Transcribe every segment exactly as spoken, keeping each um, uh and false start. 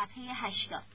صفحه هشتاد.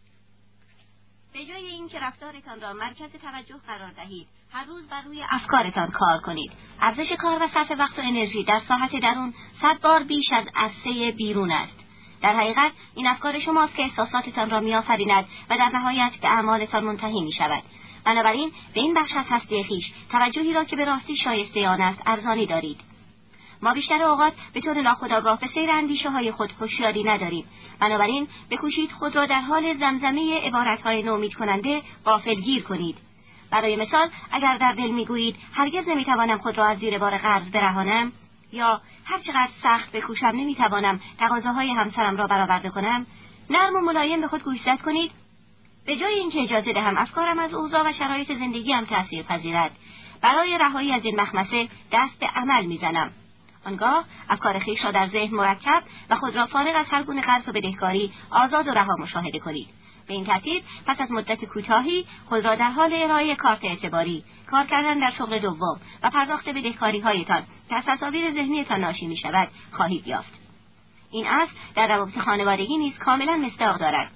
به جای اینکه رفتارتان را مرکز توجه قرار دهید، هر روز بر روی افکارتان کار کنید. ارزش کار و صرف وقت و انرژی در ساحت درون صد بار بیش از عرصه بیرون است. در حقیقت این افکار شماست که احساساتتان را می‌آفریند و در نهایت به اعمالتان منتهی می‌شود. بنابراین به این بخش از هستی خویش توجهی را که به راستی شایسته آن است ارزانی دارید. ما بیشتر اوقات به طور ناخودآگاه به سیر اندیشه‌های خود هوشیاری نداریم. بنابراین بکوشید خود را در حال زمزمه عبارت‌های نومید کننده غافلگیر کنید. برای مثال اگر در دل میگویید هرگز نمیتوانم خود را از زیر بار قرض برهانم، یا هر چقدر سخت بکوشم نمیتوانم تقاضاهای همسرم را برآورده کنم، نرم و ملایم به خود گوشزد کنید: به جای اینکه اجازه دهم افکارم از اوضاع و شرایط زندگیم تأثیر پذیرد، برای رهایی از این مخمسه دست به عمل میزنم. آنگاه افکار خویش را در ذهن مرتب و خود را فارغ از هر گونه قرض و بدهکاری آزاد و رها مشاهده کنید. به این ترتیب پس از مدت کوتاهی خود را در حال ارائه کارت اعتباری، کار کردن در شغل دوم و پرداخت بدهکاری‌هایتان که از تصاویر ذهنیتان ناشی می‌شود خواهید یافت. این اصل در روابط خانوادگی نیز کاملا مصداق دارد.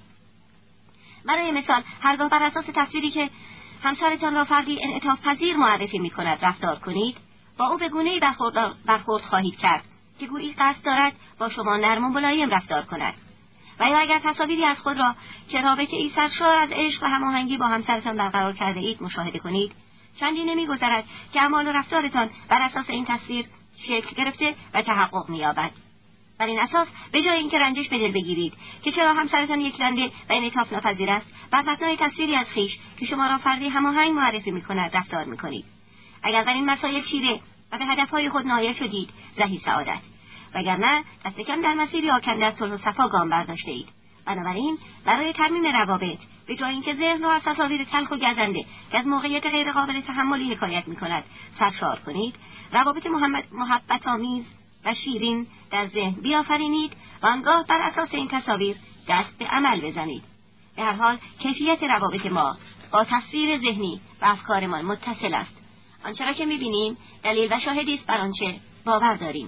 برای مثال هرگاه بر اساس تصویری که همسرتان را فردی انعطاف پذیر معرفی می‌کند رفتار کنید، با او به گونه‌ای برخورد, برخورد خواهید کرد که گویی قصد دارد با شما نرم و ملایم رفتار کند. و یا اگر تصاویری از خود را که رابطه ای سرشار از عشق و هماهنگی با همسرتان برقرار کرده اید مشاهده کنید، چندی نمی‌گذرد که اعمال و رفتارتان بر اساس این تصویر شکل گرفته و تحقق می‌یابد. بر این اساس به جای اینکه رنجش به دل بگیرید که چرا همسرتان یک‌لنده و انعطاف ناپذیر است، بر مبنای تصویری از خویش که شما را فردی هماهنگ معرفی می‌کند رفتار می‌کنید. اگر در این مسائل چیره و به هدفهای خود نائل شدید، زهی سعادت. وگرنه دست کم در مسیری آکنده از صلح و صفا گام برداشته اید. بنابراین برای ترمیم روابط به جای اینکه ذهن را از تصاویر تلخ و گزنده که از موقعیت غیر قابل تحملی حکایت می‌کند سرشار کنید، روابط محبت آمیز و شیرین در ذهن بیافرینید و آنگاه بر اساس این تصاویر دست به عمل بزنید. به هر حال کیفیت روابط ما با تصویر ذهنی و افکارمان متصل است. آنچه را که می‌بینیم دلیل و شاهدی است بر آنچه باور داریم.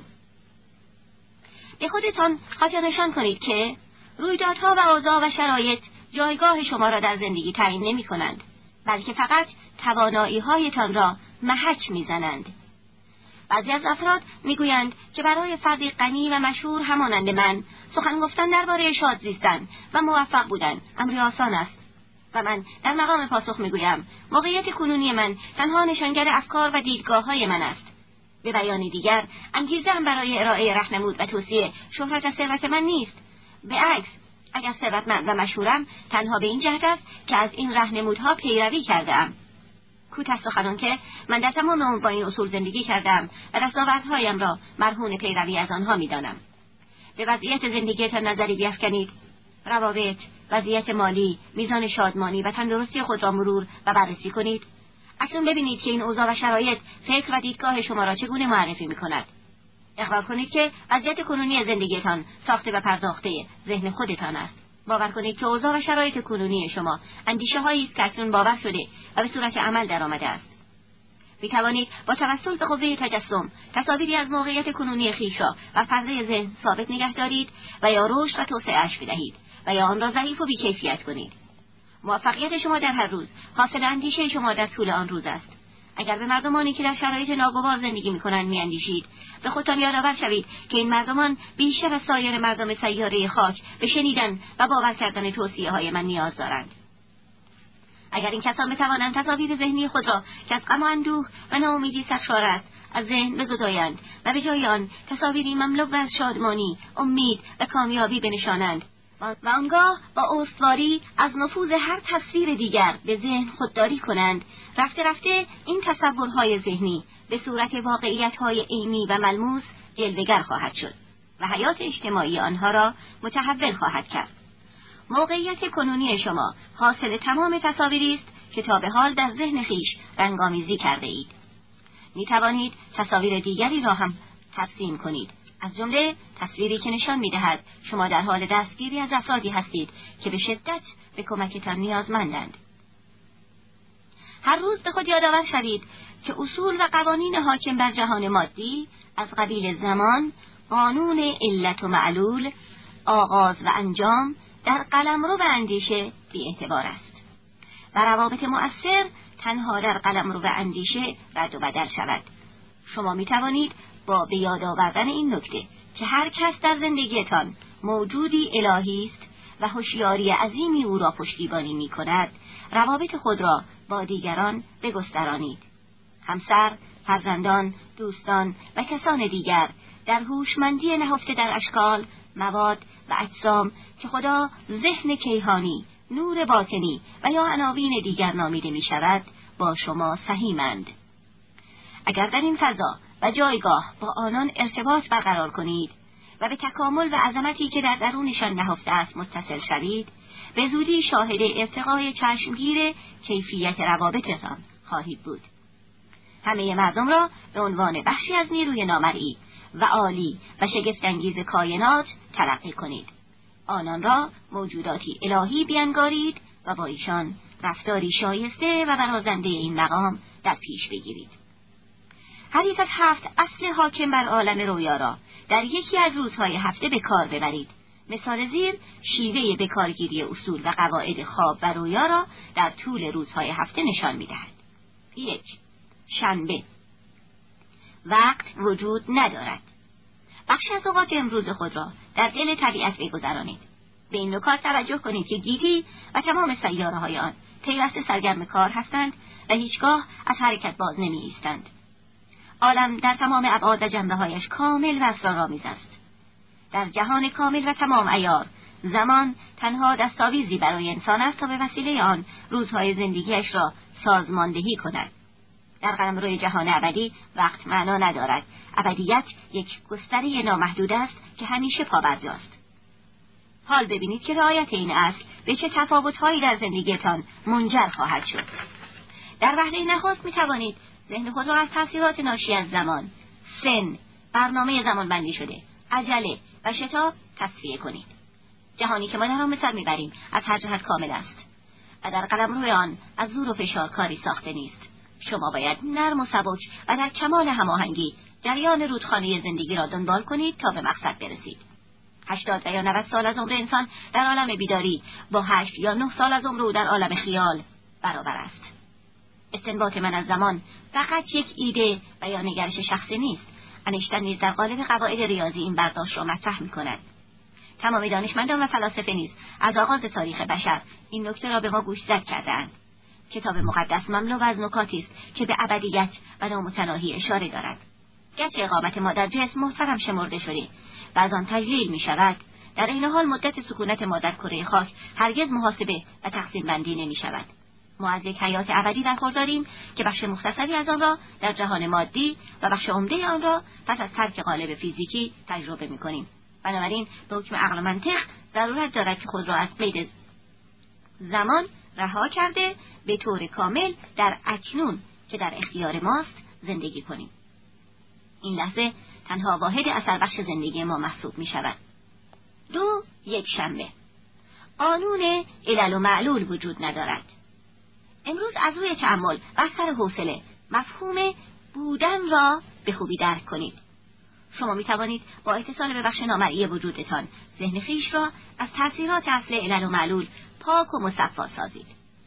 به خودتان خاطر نشان کنید که رویدادها و اوضاع و شرایط جایگاه شما را در زندگی تعیین نمی‌کنند، بلکه فقط توانایی‌هایتان را محک می‌زنند. بعضی از افراد می‌گویند که برای فردی غنی و مشهور همانند من سخن گفتن درباره شاد زیستن و موفق بودن امری آسان است. و من در مقام پاسخ می‌گویم موقعیت کنونی من تنها نشانگر افکار و دیدگاه‌های من است. به بیان دیگر انگیزه‌ام برای ارائه راهنمود و توصیه شهرت از ثروت من نیست. به عکس اگر ثروتمند و مشهورم تنها به این جهت است که از این راهنمودها پیروی کرده‌ام. کوتاه سخنان که من در تمام عمر با این اصول زندگی کردم و دستاوردهایم را مرهون پیروی از آنها می‌دانم. به وضعیت زندگیتان نظری بیفکنید. روابط، وضعیت مالی، میزان شادمانی و تندرستی خود را مرور و بررسی کنید. اکنون ببینید که این اوضاع و شرایط فکر و دیدگاه شما را چگونه معرفی می‌کند. اقرار کنید که وضعیت کنونی زندگیتان ساخته و پرداخته ذهن خودتان است. باور کنید که اوضاع و شرایط کنونی شما اندیشه‌هایی است که اکنون باور شده و به صورت عمل درآمده است. می‌توانید با توسل به قوه تجسم تصاویری از موقعیت کنونی خویش را و پرده ذهن ثابت نگه دارید و یا رشد و توسعه‌اش بدهید و یا آن را ضعیف و بی‌کیفیت کنید. موفقیت شما در هر روز حاصل اندیشه شما در طول آن روز است. اگر به مردمانی که در شرایط ناگوار زندگی می‌کنند می‌اندیشید، به خودتان یادآور شوید که این مردمان بیشتر از سایر مردم سیاره خاک به شنیدن و باور کردن توصیه‌های من نیاز دارند. اگر این کسان بتوانند تصاویر ذهنی خود را که از غم و اندوه و ناامیدی سرشار است از ذهن بزدایند و به جای آن تصاویری مملو از شادمانی، امید و کامیابی بنشانند و آنگاه با استواری از نفوذ هر تصویر دیگر به ذهن خودداری کنند، رفته رفته این تصورهای ذهنی به صورت واقعیت‌های عینی و ملموس جلوه‌گر خواهد شد و حیات اجتماعی آنها را متحول خواهد کرد. موقعیت کنونی شما حاصل تمام تصاویری است که تا به حال در ذهن خویش رنگامیزی کرده اید. می توانید تصاویر دیگری را هم ترسیم کنید، از جمله تصویری که نشان می‌دهد شما در حال دستگیری از افرادی هستید که به شدت به کمکتان نیازمندند. هر روز به خود یادآور شوید که اصول و قوانین حاکم بر جهان مادی از قبیل زمان، قانون علت و معلول، آغاز و انجام در قلمرو و اندیشه بی‌اعتبار است و روابط مؤثر تنها در قلمرو و اندیشه رد و بدل شود. شما می توانید با به یاد آوردن این نکته که هر کس در زندگیتان موجودی الهی است و هوشیاری عظیمی او را پشتیبانی می کند، روابط خود را با دیگران بگسترانید. همسر، فرزندان، دوستان و کسان دیگر در هوشمندی نهفته در اشکال، مواد و اجسام که خدا ذهن کیهانی، نور باطنی و یا عناوین دیگر نامیده می شود، با شما سهیمند. اگر در این فضا و جایگاه با آنان ارتباط برقرار کنید و به تکامل و عظمتی که در درونشان نهفته است متصل شوید، به زودی شاهد ارتقای چشمگیر کیفیت روابطتان خواهید بود. همه مردم را به عنوان بخشی از نیروی نامرئی و عالی و شگفت‌انگیز کائنات تلقی کنید. آنان را موجوداتی الهی بیانگارید و با ایشان رفتاری شایسته و برازنده این مقام در پیش بگیرید. هر یک از هفت اصل حاکم بر عالم رویا را در یکی از روزهای هفته به کار ببرید. مثال زیر شیوه بکارگیری اصول و قواعد خواب و رویا را در طول روزهای هفته نشان می‌دهد. یک. شنبه. وقت وجود ندارد. بخشی از اوقات امروز خود را در دل طبیعت بگذرانید. به این نکات توجه کنید که گیتی و تمام سیاره‌های آن پیوسته سرگرم کار هستند و هیچگاه از حرکت باز نمی ایستند. عالم در تمام ابعاد و جنبه‌هایش کامل و اسرارآمیز است. در جهان کامل و تمام عیار، زمان تنها دستاویزی برای انسان است تا به وسیله آن روزهای زندگیش را سازماندهی کند. در قلمروی جهان ابدی وقت معنا ندارد. ابدیت یک گستره نامحدود است که همیشه پابرجاست. حال ببینید که رعایت این اصل به چه تفاوت‌هایی در زندگیتان منجر خواهد شد. در وهله نخست می توانید ذهن خود را از تاثیرات ناشی از زمان، سن، برنامه زمان بندی شده، عجله و شتاب تصفیه کنید. جهانی که ما در آن به سر میبریم از هر جهت کامل است و در قلمرو آن از زور و فشار کاری ساخته نیست. شما باید نرم و سبک و در کمال هماهنگی جریان رودخانه زندگی را دنبال کنید تا به مقصد برسید. هشتاد یا نود سال از عمر انسان در عالم بیداری با هشت یا نه سال از عمر او در عالم خیال برابر است. استنباط من از زمان فقط یک ایده و یا نگرش شخصی نیست. انیشتین نیز در قالب قواعد ریاضی این برداشت را مطرح می‌کند. تمام دانشمندان و فلاسفه نیز از آغاز تاریخ بشر این نکته را به ما گوشزد کرده‌اند. کتاب مقدس مملو از نکاتی است که به ابدیت و نامتناهی اشاره دارد. گرچه اقامت ما در جسم محترم شمرده شده و از آن تجلیل می شود، در این حال مدت سکونت ما در کره خاک هرگز محاسبه و تقسیم بندی نمی شود. ما از یک حیات ابدی برخورداریم که بخش مختصری از آن را در جهان مادی و بخش عمده آن را پس از ترک قالب فیزیکی تجربه می کنیم. بنابراین به حکم عقل و منطق ضرورت دارد که خود را از قید زمان رها کرده به طور کامل در اکنون که در اختیار ماست زندگی کنیم. این لحظه تنها واحد اثر بخش زندگی ما محسوب می شود. دو. یک شنبه. قانون علل و معلول وجود ندارد. امروز از روی تأمل و سر حوصله مفهوم بودن را به خوبی درک کنید. شما می توانید با اتصال به بخش نامرئی وجودتان ذهن خویش را از تأثیرات اصل علل و معلول پاک و مصفا سازید.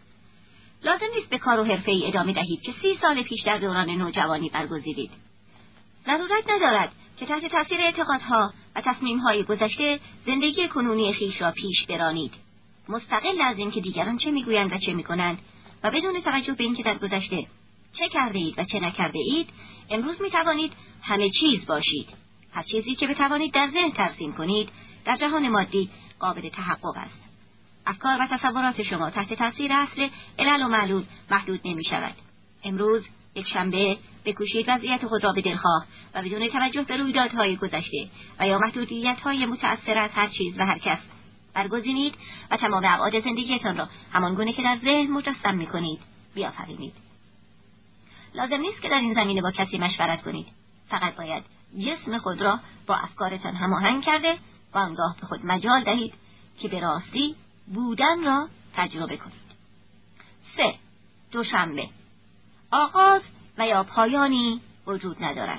لازم نیست به کار و حرفه‌ای ادامه دهید که سی سال پیش در دوران نوجوانی برگزیدید. ضرورت ندارد که تحت تاثیر اعتقادها و تصمیم‌های گذشته زندگی کنونی خویش را پیش برانید. مستقل از اینکه دیگران چه میگویند و چه میکنند و بدون توجه به اینکه در گذشته چه کرده اید و چه نکرده اید، امروز می توانید همه چیز باشید. هر چیزی که بتوانید در ذهن ترسیم کنید در جهان مادی قابل تحقق است. افکار و تصورات شما تحت تاثیر اصل علل و معلول محدود نمی شود. امروز یک شنبه بکوشید وضعیت خود را به دلخواه و بدون توجه به رویدادهای گذشته و یا محدودیت‌های متأثر از هر چیز و هر کس برگزینید و تمام ابعاد زندگیتان را همان گونه که در ذهن مجسم می‌کنید بیافرینید. لازم نیست که در این زمینه با کسی مشورت کنید. فقط باید جسم خود را با افکارتان هماهنگ کرده و آنگاه به خود مجال دهید که به راستی بودن را تجربه کنید. سه. دوشنبه. آغاز و یا پایانی وجود ندارد.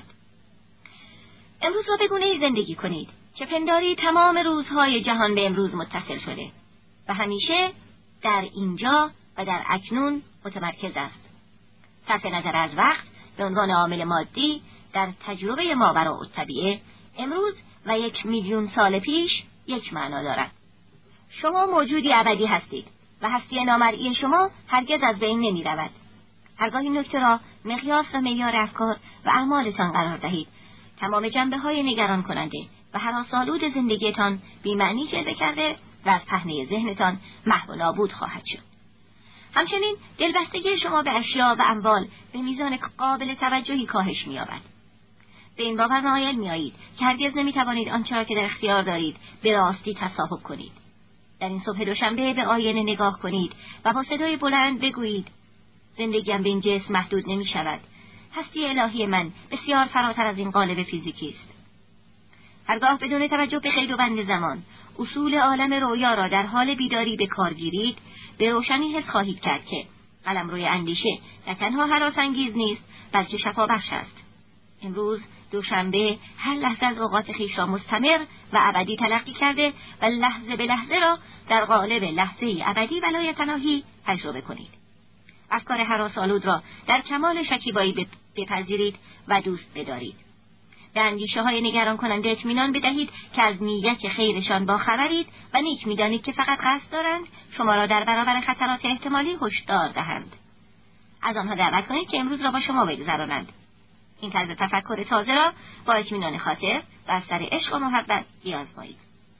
امروز را به گونه‌ای زندگی کنید که پنداری تمام روزهای جهان به امروز متصل شده. و همیشه در اینجا و در اکنون متمرکز است. صرف نظر از وقت به عنوان عامل مادی در تجربه ماوراءالطبیعه امروز و یک میلیون سال پیش یک معنا دارد. شما موجودی ابدی هستید و هستی نامرئی شما هرگز از بین نمی رود. هرگاه این نکته را مقیاس و معیار افکار و اعمالتان قرار دهید، تمام جنبه های نگران کننده و هراس‌آلود زندگیتان بی‌معنی جلوه کرده و از پهنه ذهنتان محو و نابود خواهد شد. همچنین دلبستگی شما به اشیا و اموال به میزان قابل توجهی کاهش می‌یابد. به این باور نائل می‌آیید که هرگز نمی‌توانید آنچه را که در اختیار دارید به راستی تصاحب کنید. در این صبح دوشنبه به آینه نگاه کنید و با صدای بلند بگویید: زندگیم به این جسم محدود نمی‌شود. هستی الهی من بسیار فراتر از این قالب فیزیکی است. هرگاه بدون توجه به قید و بند زمان اصول عالم رویا را در حال بیداری به کار گیرید، به روشنی حس خواهید کرد که قلمروی اندیشه نه تنها هراس‌انگیز نیست، بلکه شفابخش است. امروز دوشنبه هر لحظه از اوقات خویش را مستمر و ابدی تلقی کرده و لحظه به لحظه را در قالب لحظه‌ای ابدی و لایتناهی تجربه کنید. افکار هراس‌آلود را در کمال شکیبایی بپذیرید و دوست بدارید. به اندیشه های نگران کننده اطمینان بدهید که از نیت خیرشان با خبرید و نیک می‌دانید که فقط قصد دارند شما را در برابر خطرات احتمالی هشدار دهند. از آنها دعوت کنید که امروز را با شما بگذرانند. این طرز تفکر تازه را با اطمینان خاطر و از سر عشق و محبت بیازمایید.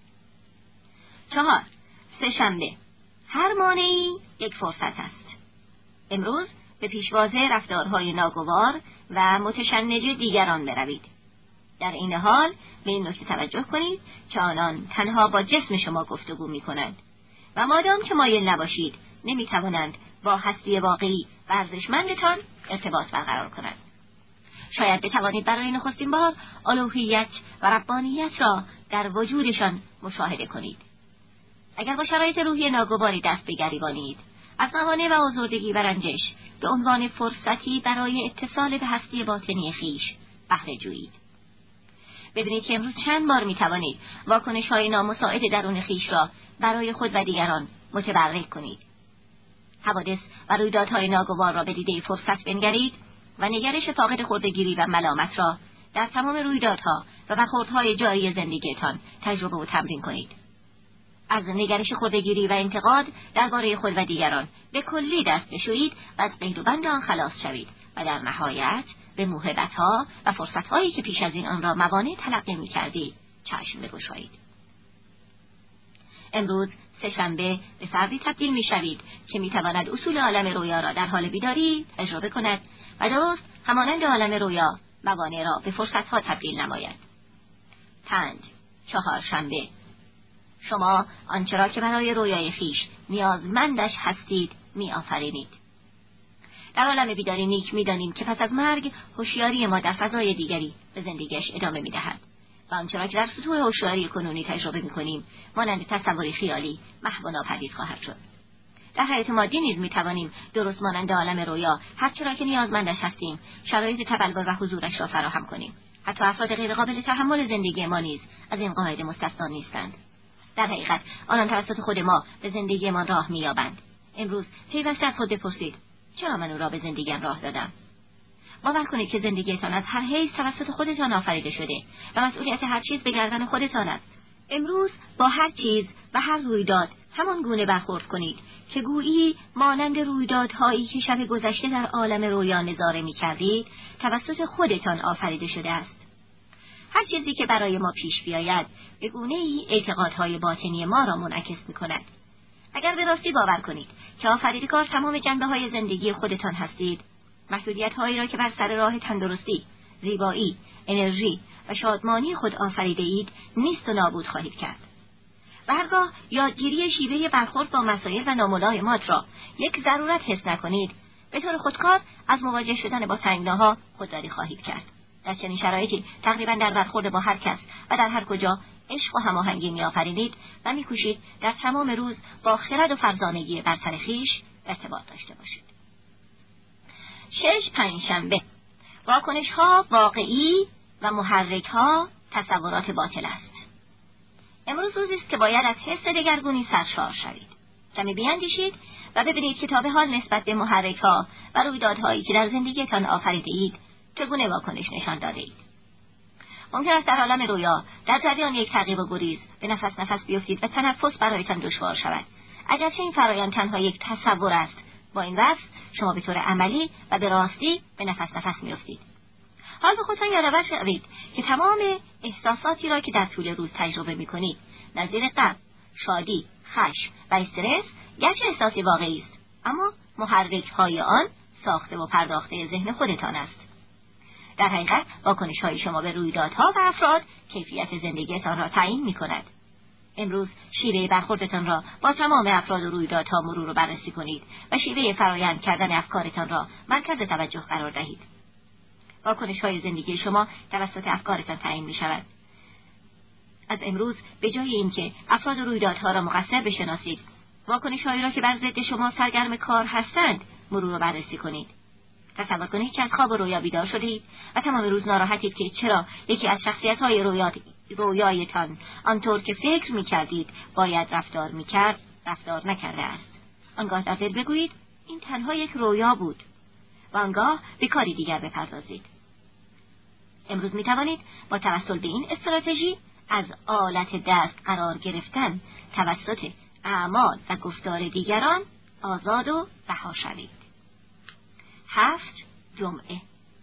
چهار. سه‌شنبه. هر مانعی یک فرصت است. امروز به پیشواز رفتارهای ناگوار و متشنج دیگران بروید. در این حال به این نکته توجه کنید که آنان تنها با جسم شما گفتگو می کنند و مادام که مایل نباشید نمی توانند با هستی واقعی و ارزشمندتان ارتباط برقرار کنند. شاید بتوانید برای نخستین بار الوهیت و ربانیت را در وجودشان مشاهده کنید. اگر با شرایط روحی ناگواری دست بگریبانید، از موانع و آزردگی و رنجش به عنوان فرصتی برای اتصال به هستی باطنی خویش بهره جویید. ببینید که امروز چند بار می توانید واکنش های نامساعد درون خویش را برای خود و دیگران متبرک کنید. حوادث و رویدادهای ناگوار را به دیده فرصت بنگرید و نگرش فاقد خردگیری و ملامت را در تمام رویدادها و برخوردهای جاری زندگیتان تجربه و تمرین کنید. از نگرش خردگیری و انتقاد درباره خود و دیگران به کلی دست بشویید و از قید و بند آن خلاص شوید و در نهایت به موهبت‌ها و فرصت‌هایی که پیش از این آن را موانع تلقی می‌کردید چشم بگشایید. امروز سه‌شنبه به فردی تبدیل می‌شوید که می‌تواند اصول عالم رویا را در حال بیداری تجربه کند و درست همانند عالم رویا موانع را به فرصت‌ها تبدیل نماید. پنج. چهارشنبه. شما آنچه را که برای رویای خویش نیازمندش هستید می‌آفرینید. در عالم بیداری نیک می‌دانیم که پس از مرگ هوشیاری ما در فضای دیگری به زندگیش ادامه می‌دهد و آنچه را که در سطوح هوشیاری کنونی تجربه می‌کنیم مانند تصوری خیالی محو و ناپدید خواهد شد. در حیات مادی نیز می‌توانیم درست مانند عالم رویا هر چه را که نیازمندش هستیم شرایط تبلور و حضورش را فراهم کنیم. حتی افراد غیرقابل تحمل زندگی ما نیز از این قاعده مستثنا نیستند. در حقیقت آنان توسط خود ما به زندگیمان راه می‌یابند. امروز پیوسته از خود بپرسید: چرا من او را به زندگیم راه دادم؟ باور کنید که زندگیتان از هر حیث توسط خودتان آفریده شده و مسئولیت هر چیز به گردن خودتان است. امروز با هر چیز و هر رویداد همان گونه برخورد کنید که گویی مانند رویدادهایی که شب گذشته در عالم رویا نظاره می‌کردید توسط خودتان آفریده شده است. هر چیزی که برای ما پیش بیاید به گونه‌ای اعتقادهای باطنی ما را منعکس می‌کند. اگر به راستی باور کنید که آفریدگار تمام جنبه‌های زندگی خودتان هستید، محدودیت‌هایی را که بر سر راه تندرستی، زیبایی، انرژی و شادمانی خود آفریده اید نیست و نابود خواهید کرد. و هرگاه یادگیری شیوه برخورد با مسائل و ناملایمات را یک ضرورت حس نکنید، به طور خودکار از مواجه شدن با تنگناها خودداری خواهید کرد. در چنین شرایطی تقریبا در برخورد با هر کس و در هر کجا عشق و هماهنگی می‌آفرینید و می‌کوشید در تمام روز با خرد و فرزانگی بر سر خویش ارتباط داشته باشید. شش. پنجشنبه. واکنش‌ها واقعی و محرک‌ها تصورات باطل است. امروز روزی است که باید از حس دگرگونی سرشار شوید. کمی بیاندیشید و ببینید که تا به حال نسبت به محرک‌ها و رویدادهایی که در زندگیتان آفریده اید چگونه واکنش نشان داده اید. ممکن است در عالم رویا در جریان یک تعقیب و گریز به نفس نفس بیفتید و تنفس برایتان دشوار شود. اگرچه این فرایند تنها یک تصور است، با این وصف شما به طور عملی و به راستی به نفس نفس میافتید. حال به خودتان یادآور شوید که تمام احساساتی را که در طول روز تجربه می‌کنید، نظیر غم، شادی، خشم و استرس، گرچه احساسی واقعی است، اما محرک‌های آن ساخته و پرداخته ذهن خودتان است. در حقیقت واکنش‌های شما به رویدادها و افراد کیفیت زندگیتان را تعیین می‌کند. امروز شیوه برخوردتان را با تمام افراد و رویدادها مرور و بررسی کنید و شیوه فرایند کردن افکارتان را مرکز توجه قرار دهید. واکنش‌های زندگی شما توسط افکارتان تعیین می‌شود. از امروز به جای اینکه افراد و رویدادها را مقصر بشناسید، واکنش‌هایی را که بر ضد شما سرگرم کار هستند مرور و بررسی کنید. تصور کنید که از خواب و رویا بیدار شدید و تمام روز ناراحتید که چرا یکی از شخصیت‌های رویات رویایتان آنطور که فکر می‌کردید باید رفتار می‌کرد رفتار نکرده است. آنگاه در دل بگویید این تنها یک رویا بود و آنگاه به کاری دیگر بپردازید. امروز می‌توانید با توسل به این استراتژی از آلت دست قرار گرفتن توسط اعمال و گفتار دیگران آزاد و رها شوید. هفت جمعه.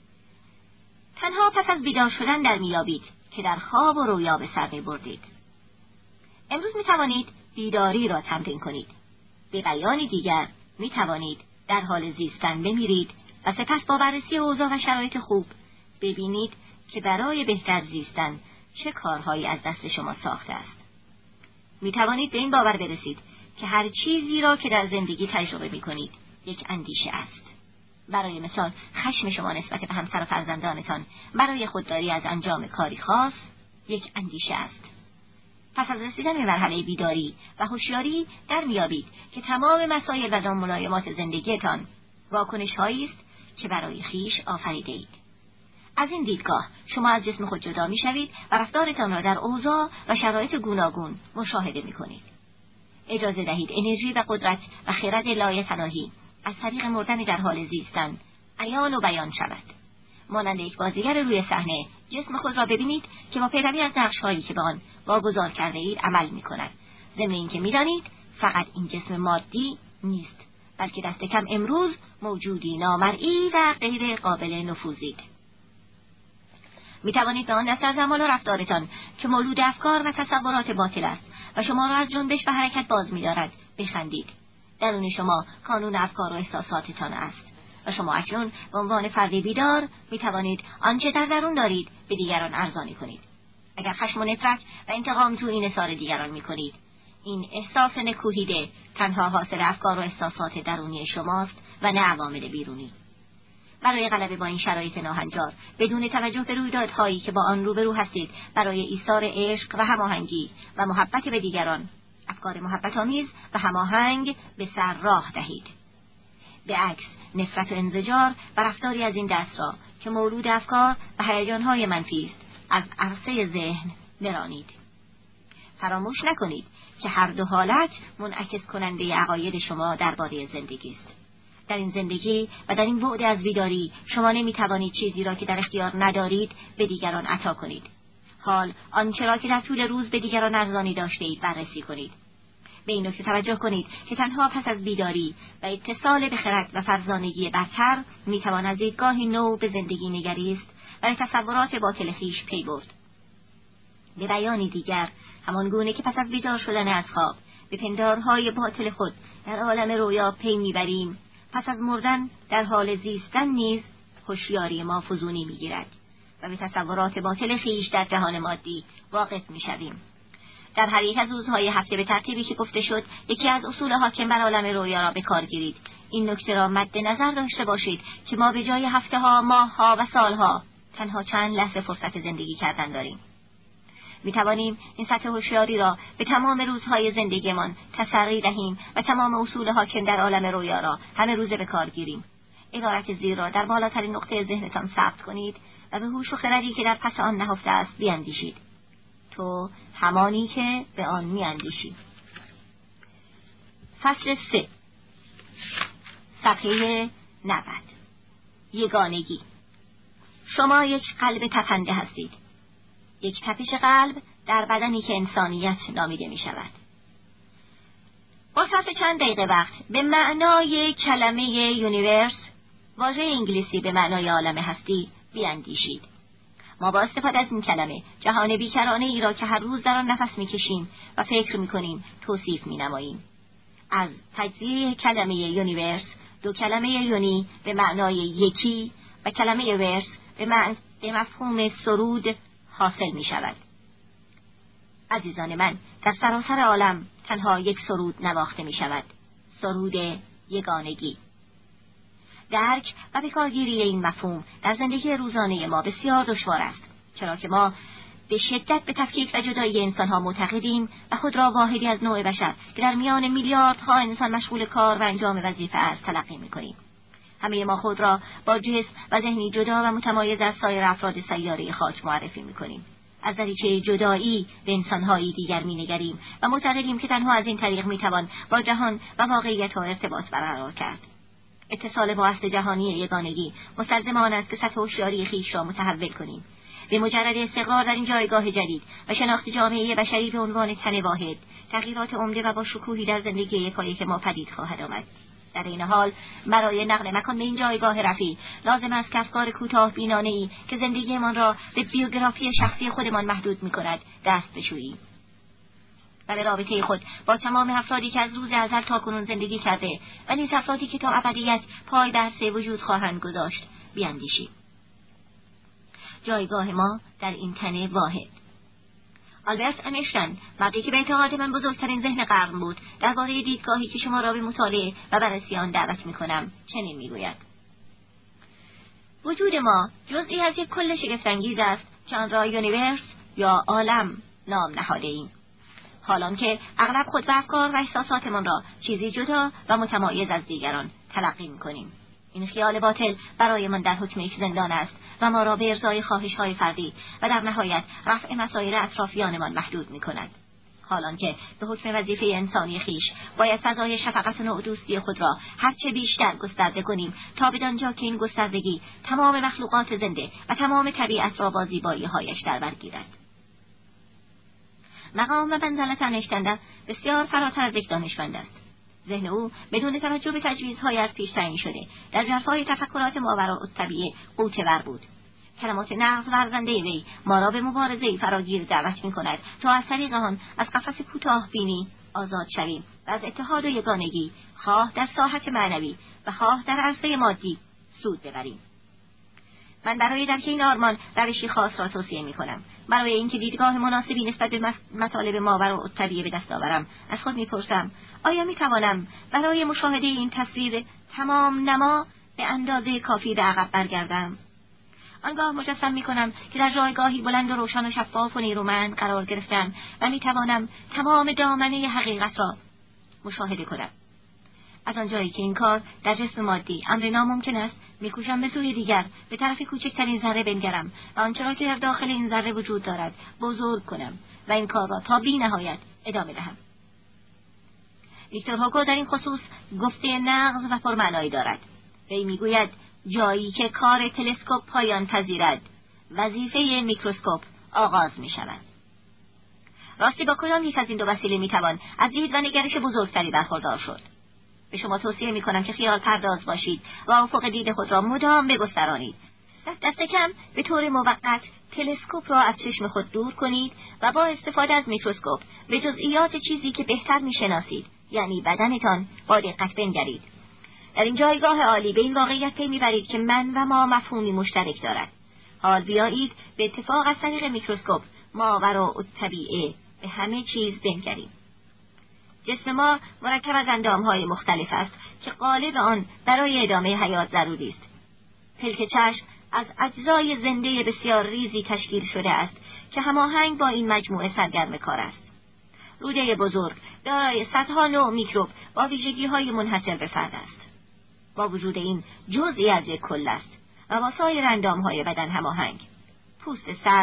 تنها پس از بیدار شدن در میابید که در خواب و رویا به سر میبردید. امروز میتوانید بیداری را تمرین کنید. به بیان دیگر میتوانید در حال زیستن بمیرید و سپس با بررسی اوضاع و شرایط خوب ببینید که برای بهتر زیستن چه کارهایی از دست شما ساخته است. میتوانید به این باور برسید که هر چیزی را که در زندگی تجربه میکنید یک اندیشه است. برای مثال خشم شما نسبت به همسر و فرزندانتان برای خودداری از انجام کاری خاص یک اندیشه است. پس از رسیدن به مرحله بیداری و هوشیاری در میابید که تمام مسائل و ناملایمات زندگیتان واکنش‌هایی است که برای خویش آفریده اید. از این دیدگاه شما از جسم خود جدا میشوید و رفتارتان را در اوضاع و شرایط گوناگون مشاهده میکنید. اجازه دهید انرژی و قدرت و خرد لایتناهی از طریق مردن در حال زیستن عیان و بیان شود. مانند یک بازیگر روی صحنه جسم خود را ببینید که با پیروی از نقش‌هایی که به آن واگذار کرده اید عمل می‌کند. ضمن اینکه می‌دانید فقط این جسم مادی نیست، بلکه دست کم امروز موجودی نامرئی و غیر قابل نفوذید. می‌توانید به آن دست از اعمال و رفتارتان که مولود افکار و تصورات باطل است و شما را از جنبش و حرکت باز می‌دارد بخندید. درون شما کانون افکار و احساساتتان است و شما اکنون به عنوان فردی بیدار می توانید آنچه در درون دارید به دیگران ارزانی کنید. اگر خشم و نفرت و انتقام جویی نثار دیگران می کنید، این احساس نکوهیده تنها حاصل افکار و احساسات درونی شماست و نه عوامل بیرونی. برای غلبه با این شرایط ناهنجار بدون توجه به رویدادهایی که با آن روبرو هستید، برای ایثار عشق و هماهنگی و محبت به دیگران افکار محبت آمیز و هماهنگ به سر راه دهید. به عکس نفرت و انزجار و رفتاری از این دست را که مولود افکار و هیجان‌های منفی است از عرصه ذهن برانید. فراموش نکنید که هر دو حالت منعکس کننده عقاید شما درباره زندگی است. در این زندگی و در این بعد از بیداری شما نمی‌توانید چیزی را که در اختیار ندارید به دیگران عطا کنید. حال آنچه را که در طول روز به دیگران ارزانی داشته اید بررسی کنید. به این نکته توجه کنید که تنها پس از بیداری و اتصال به خرد و فرزانگی برتر میتوان از دیدگاهی نو به زندگی نگریست و به تصورات باطل خویش پی برد. به بیانی دیگر، همان گونه که پس از بیدار شدن از خواب به پندارهای باطل خود در عالم رویا پی میبریم، پس از مردن در حال زیستن نیز هوشیاری ما فزونی میگیرد و به تصورات باطل خویش در جهان مادی واقف میشویم. در هر یک از روزهای هفته به ترتیبی که گفته شد، یکی از اصول حاکم بر عالم رویا را به کار گیرید. این نکته را مد نظر داشته باشید که ما به جای هفته ها، ماه ها و سال ها تنها چند لحظه فرصت زندگی کردن داریم. می توانیم این سطح هوشیاری را به تمام روزهای زندگیمان تسری دهیم و تمام اصول حاکم در عالم رویا را همه روزه به کار گیریم. عبارت زیر را در بالاترین نقطه ذهنتان ثبت کنید و به هوش و خردی که در پس آن نهفته است بیاندیشید. تو همانی که به آن میاندیشی. فصل سه، صفحه نود. یگانگی. شما یک قلب تپنده هستید. یک تپش قلب در بدنی که انسانیت نامیده می شود. با صرف چند دقیقه وقت به معنای کلمه یونیورس، واژه انگلیسی به معنای عالم هستی، بیاندیشید. ما با استفاده از این کلمه جهان بیکرانه ای را که هر روز در آن نفس میکشیم و فکر میکنیم توصیف مینماییم. از تجزیه کلمه یونیورس، دو کلمه یونی به معنای یکی و کلمه ورس به, مع... به مفهوم سرود حاصل می شود. عزیزان من، در سراسر عالم تنها یک سرود نواخته می شود، سرود یگانگی. درک و بکارگیری این مفهوم در زندگی روزانه ما بسیار دشوار است، چرا که ما به شدت به تفکیک و جدایی انسان‌ها معتقدیم و خود را واحدی از نوع بشر که در میان میلیاردها انسان مشغول کار و انجام وظیفه است تلقی می‌کنیم. همه ما خود را با جسم و ذهنی جدا و متمایز از سایر افراد سیاره خاک معرفی می‌کنیم. از دریچه جدایی به انسان‌های دیگر می‌نگریم و معتقدیم که تنها از این طریق می‌توان با جهان و واقعیت‌ها ارتباط برقرار کرد. اتصال با اصل جهانی یگانگی مستلزم آن است که سطح هوشیاری خویش را متحول کنیم. به مجرد استقرار در این جایگاه جدید و شناخت جامعه بشری به عنوان تن واحد، تغییرات عمده و با شکوهی در زندگی یکایک ما پدید خواهد آمد. در این حال برای نقل مکان به این جایگاه رفیع لازم است که افکار کوتاه بینانه‌ای که زندگیمان را به بیوگرافی شخصی خودمان محدود می‌کند دست بشوییم و به رابطه خود با تمام افرادی که از روز ازل تا کنون زندگی کرده و نیز افرادی که تا ابدیت پای در سه وجود خواهند گذاشت بیاندیشیم. جایگاه ما در این تن واحد. آلبرت انیشتین، مردی که به اعتقاد من بزرگترین ذهن قرن بود، درباره دیدگاهی که شما را به مطالعه و بررسی آن دعوت می‌کنم چنین می‌گوید: وجود ما جزئی از یک کل شگفت‌انگیز است که آن را یونیورس یا عالم نام نهاده‌ایم. حالان که اغلب خود و افکار و احساساتمان را چیزی جدا و متمایز از دیگران تلقی می‌کنیم. این خیال باطل برای من در حکم یک زندان است و ما را به ارضای خواهش‌های فردی و در نهایت رفع مسائل اطرافیانمان محدود می‌کند. حالان که به حکم وظیفه انسانی خیش باید فضای شفقت و نوع-دوستی خود را هرچه بیشتر گسترده کنیم تا بدانجا که این گستردگی تمام مخلوقات زنده و تمام طبیعت را با زیبایی‌هایش در بر گیرد. مقام و منزلت انیشتین بسیار فراتر از یک دانشمند است. ذهن او بدون توجه به تجویزهای از پیش تعیین شده در جرفای تفکرات ماورالطبیعه غوطه‌ور بود. کلمات نغز ورزنده وی ما را به مبارزه فراگیر دعوت می‌کند تا از طریق آن از قفس کوتاه بینی آزاد شویم و از اتحاد و یگانگی خواه در ساحت معنوی و خواه در عرصه مادی سود ببریم. من برای درک این آرمان روشی خاص را توصیه می‌کنم. برای اینکه دیدگاه مناسبی نسبت به مطالب ماورالطبیعه به دست آورم، از خود می‌پرسم آیا می‌توانم برای مشاهده این تصویر تمام نما به اندازه کافی به عقب برگردم؟ آنگاه مجسم می‌کنم که در جایگاهی بلند و روشن و شفاف و نیرومند قرار گرفتم و می‌توانم تمام دامنه حقیقت را مشاهده کنم. از آنجایی که این کار در جسم مادی امر ناممکن است، می‌کوشم به سوی دیگر به طرف کوچکترین ذره بنگرم و آنچه را که در داخل این ذره وجود دارد بزرگ کنم و این کار را تا بی نهایت ادامه دهم. ویکتور هوگو در این خصوص گفته نغز و پرمعنایی دارد. وی میگوید جایی که کار تلسکوپ پایان پذیرد، وظیفه میکروسکوپ آغاز می شود. راستی با کدام یک از این دو وسیله می توان از دید و نگرش بزرگتری برخوردار شد؟ به شما توصیه می کنم که خیال پرداز باشید و افق دید خود را مدام بگسترانید. دست کم به طور موقت تلسکوپ را از چشم خود دور کنید و با استفاده از میکروسکوپ به جزئیات چیزی که بهتر می شناسید، یعنی بدنتان، با دقت بنگرید. در این جایگاه عالی به این واقعیت پی میبرید که من و ما مفهومی مشترک دارد. حال بیایید به اتفاق از طریق میکروسکوپ ماورالطبیعه به همه چیز بنگریم. جسم ما مرکب از اندامهای مختلف است که قالب آن برای ادامه حیات ضروری است. پلک چشم از اجزای زنده بسیار ریزی تشکیل شده است که هماهنگ با این مجموعه سرگرم کار است. روده بزرگ دارای صدها نوع میکروب با ویژگی‌های منحصر به فرد است. با وجود این جزئی از یک کل است و با سایر اندام‌های بدن هماهنگ. پوست سر،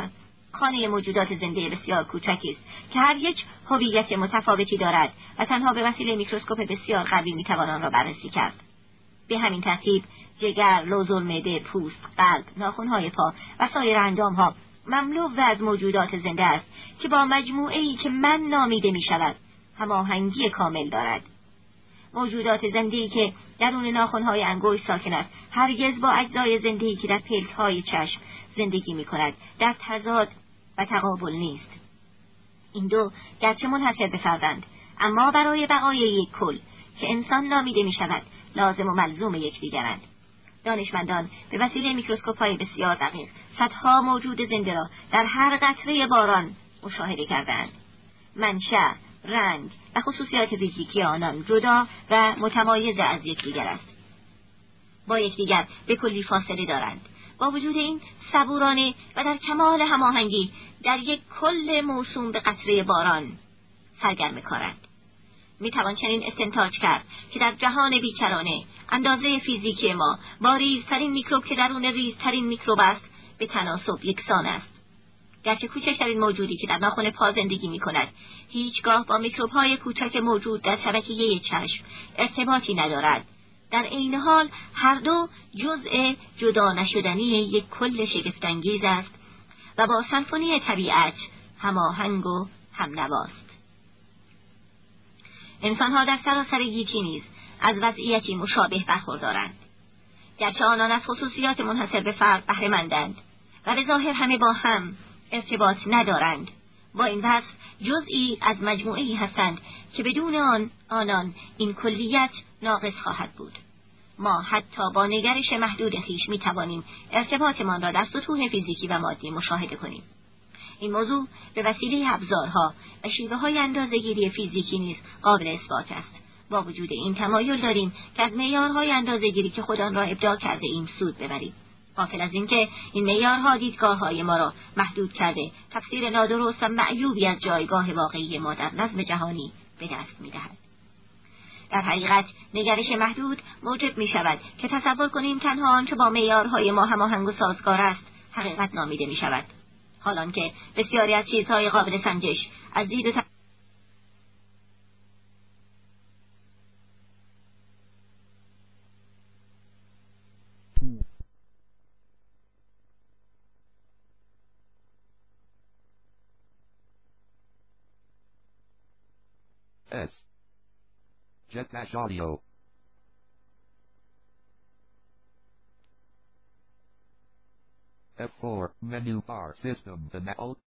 خانه موجودات زنده بسیار کوچکی است که هر یک هویت متفاوتی دارد و تنها به وسیله میکروسکوپ بسیار قوی میتوان آن را بررسی کرد. به همین ترتیب جگر، لوزر معده، پوست، قلب، ناخن‌های پا و سایر اندام‌ها مملو از موجودات زنده است که با مجموعه‌ای که من نامیده می‌شود هماهنگی کامل دارد. موجودات زنده‌ای که درون ناخن‌های انگشت ساکن است هرگز با اجزای زنده‌ای که در پلک‌های چشم زندگی می‌کند در تضاد و تقابل نیست. این دو گرچه منحصر به فردند، اما برای بقای یک کل که انسان نامیده می‌شود لازم و ملزوم یکدیگرند. دانشمندان به وسیله میکروسکوپ‌های بسیار دقیق صدها موجود زنده را در هر قطره باران مشاهده کردند. منشأ، رنگ و خصوصیات فیزیکی آنان جدا و متمایز از یکدیگر است. با یکدیگر به کلی فاصله دارند. با وجود این صبورانه و در کمال هماهنگی در یک کل موسوم به قطره باران سرگرم کارند. می توان چنین استنتاج کرد که در جهان بیکرانه اندازه فیزیکی ما با ریزترین میکروب که درون ریزترین میکروب است به تناسب یکسان است. گرچه کوچکترین موجودی که در ناخن پا زندگی می کند هیچگاه با میکروب های کوچک موجود در شبکیه چشم ارتباطی ندارد، در عین حال هر دو جزء جدا نشدنی یک کل شگفت‌انگیز است و با سمفونی طبیعت هماهنگ و همنواست. انسان‌ها در سراسر گیتی نیز از وضعیتی مشابه برخوردارند. گرچه آنان از خصوصیات منحصر به فرد بهره‌مندند و به ظاهر همه با هم ارتباط ندارند، با این وصف جزئی از مجموعه‌ای هستند که بدون آن آنان این کلیت ناقص خواهد بود. ما حتی با نگرش محدود خویش می توانیم ارتباطمان را در سطوح فیزیکی و مادی مشاهده کنیم. این موضوع به وسیله ابزارها و شیوه‌های اندازه‌گیری فیزیکی نیز قابل اثبات است. با وجود این تمایل داریم که از معیارهای اندازه‌گیری که خود آن را ابداع کرده ایم سود ببریم، غافل از اینکه این معیارها دیدگاه‌های ما را محدود کرده تفسیر نادرست و معیوبی از جایگاه واقعی ما در نظم جهانی به دست می‌دهد. در حقیقت نگرش محدود موجب می‌شود که تصور کنیم تنها آنچه با معیارهای ما هماهنگ و سازگار است حقیقت نامیده می‌شود، حالان که بسیاری از چیزهای قابل سنجش از دید و S. Jet Audio. F four, menu bar, systems and out.